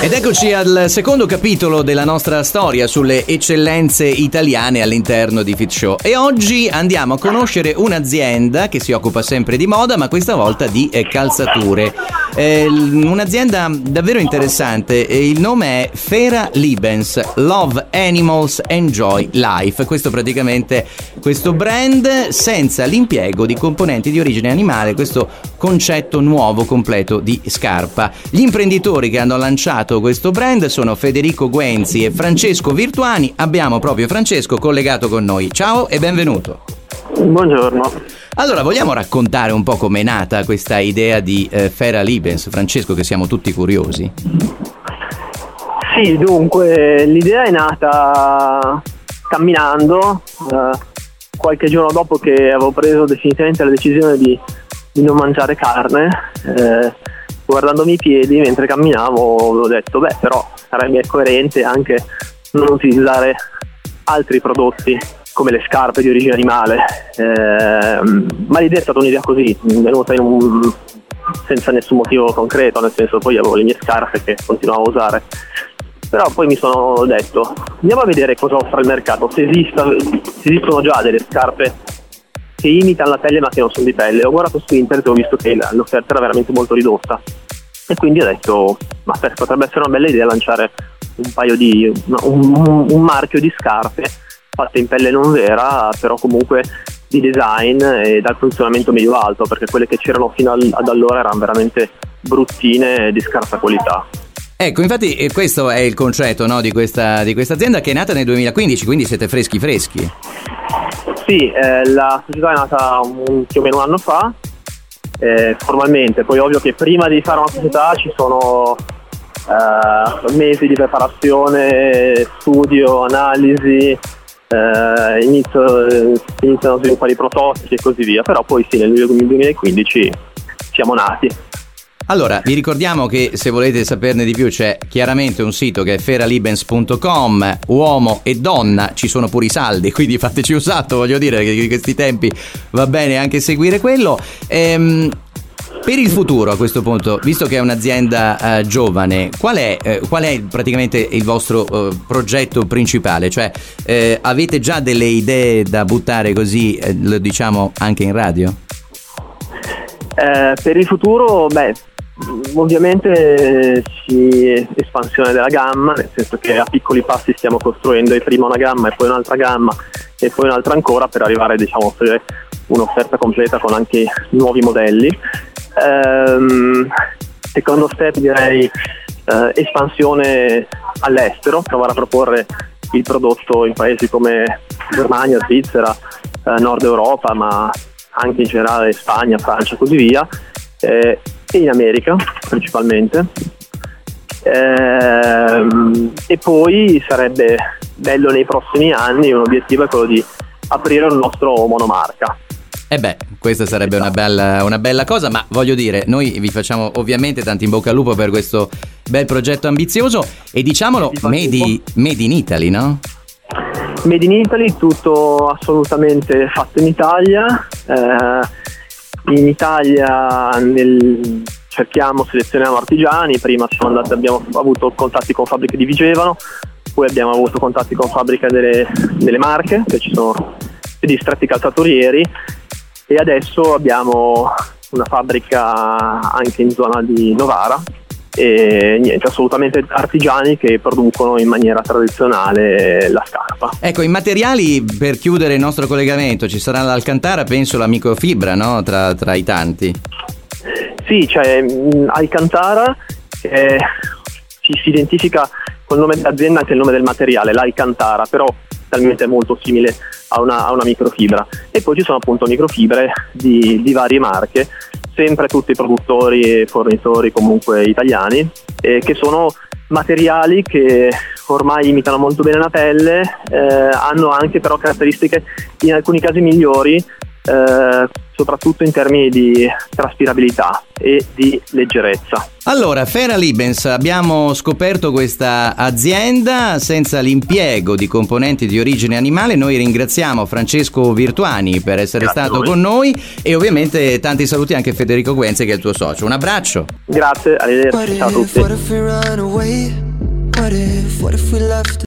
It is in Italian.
Ed eccoci al secondo capitolo della nostra storia sulle eccellenze italiane all'interno di Fit Show. E oggi andiamo a conoscere un'azienda che si occupa sempre di moda, ma questa volta di calzature. Un'azienda davvero interessante. Il nome è Fera Libens, Love Animals, Enjoy Life. Questo praticamente, questo brand senza l'impiego di componenti di origine animale, questo concetto nuovo completo di scarpa. Gli imprenditori che hanno lanciato questo brand sono Federico Guenzi e Francesco Virtuani. Abbiamo proprio Francesco collegato con noi. Ciao e benvenuto. Buongiorno. Allora, vogliamo raccontare un po' com'è nata questa idea di Fera Libens, Francesco, che siamo tutti curiosi? Sì, dunque l'idea è nata camminando, qualche giorno dopo che avevo preso definitivamente la decisione di non mangiare carne. Guardandomi i piedi mentre camminavo ho detto però sarebbe coerente anche non utilizzare altri prodotti come le scarpe di origine animale, ma l'idea è stata un'idea così, venuta senza nessun motivo concreto, nel senso poi avevo le mie scarpe che continuavo a usare, però poi mi sono detto andiamo a vedere cosa offre il mercato, se esistono già delle scarpe che imitano la pelle ma che non sono di pelle. Ho guardato su internet e ho visto che l'offerta era veramente molto ridotta e quindi ho detto ma potrebbe essere una bella idea lanciare un marchio di scarpe fatte in pelle non vera, però comunque di design e dal funzionamento medio-alto, perché quelle che c'erano fino ad allora erano veramente bruttine e di scarsa qualità. Ecco, infatti questo è il concetto, no, di questa azienda, che è nata nel 2015, quindi siete freschi. Sì, la società è nata più o meno un anno fa, formalmente. Poi ovvio che prima di fare una società ci sono mesi di preparazione, studio, analisi, iniziano a sviluppare i prototipi e così via, però poi sì, nel 2015 siamo nati. Allora, vi ricordiamo che se volete saperne di più c'è chiaramente un sito che è feralibens.com, uomo e donna, ci sono pure i saldi, quindi fateci un salto, voglio dire che in questi tempi va bene anche seguire quello. Per il futuro, a questo punto, visto che è un'azienda giovane, qual è praticamente il vostro progetto principale? Cioè, avete già delle idee da buttare così, lo diciamo anche in radio? Per il futuro, ovviamente espansione della gamma, nel senso che a piccoli passi stiamo costruendo prima una gamma e poi un'altra gamma e poi un'altra ancora per arrivare a offrire un'offerta completa con anche nuovi modelli. Secondo step direi espansione all'estero, provare a proporre il prodotto in paesi come Germania, Svizzera, Nord Europa, ma anche in generale Spagna, Francia e così via, e in America principalmente, e poi sarebbe bello nei prossimi anni, un obiettivo è quello di aprire un nostro monomarca. Questa sarebbe una bella cosa, ma voglio dire, noi vi facciamo ovviamente tanti in bocca al lupo per questo bel progetto ambizioso e diciamolo, made in Italy, no? Made in Italy, tutto assolutamente fatto in Italia. In Italia selezioniamo artigiani. Prima abbiamo avuto contatti con fabbriche di Vigevano, poi abbiamo avuto contatti con fabbriche delle Marche, che ci sono distretti calzaturieri, e adesso abbiamo una fabbrica anche in zona di Novara. E assolutamente artigiani che producono in maniera tradizionale la scarpa. Ecco, i materiali per chiudere il nostro collegamento, ci sarà l'Alcantara, penso la microfibra, no? Tra i tanti. Sì, c'è Alcantara, che si identifica col nome dell'azienda anche il nome del materiale, l'Alcantara, però talmente molto simile a una microfibra. E poi ci sono appunto microfibre di varie marche, sempre tutti produttori e fornitori comunque italiani, che sono materiali che ormai imitano molto bene la pelle, hanno anche però caratteristiche in alcuni casi migliori soprattutto in termini di traspirabilità e di leggerezza. Allora, Fera Libens, abbiamo scoperto questa azienda senza l'impiego di componenti di origine animale. Noi ringraziamo Francesco Virtuani per essere stato con noi e ovviamente tanti saluti anche a Federico Guenze, che è il tuo socio. Un abbraccio. Grazie, arrivederci, ciao a tutti.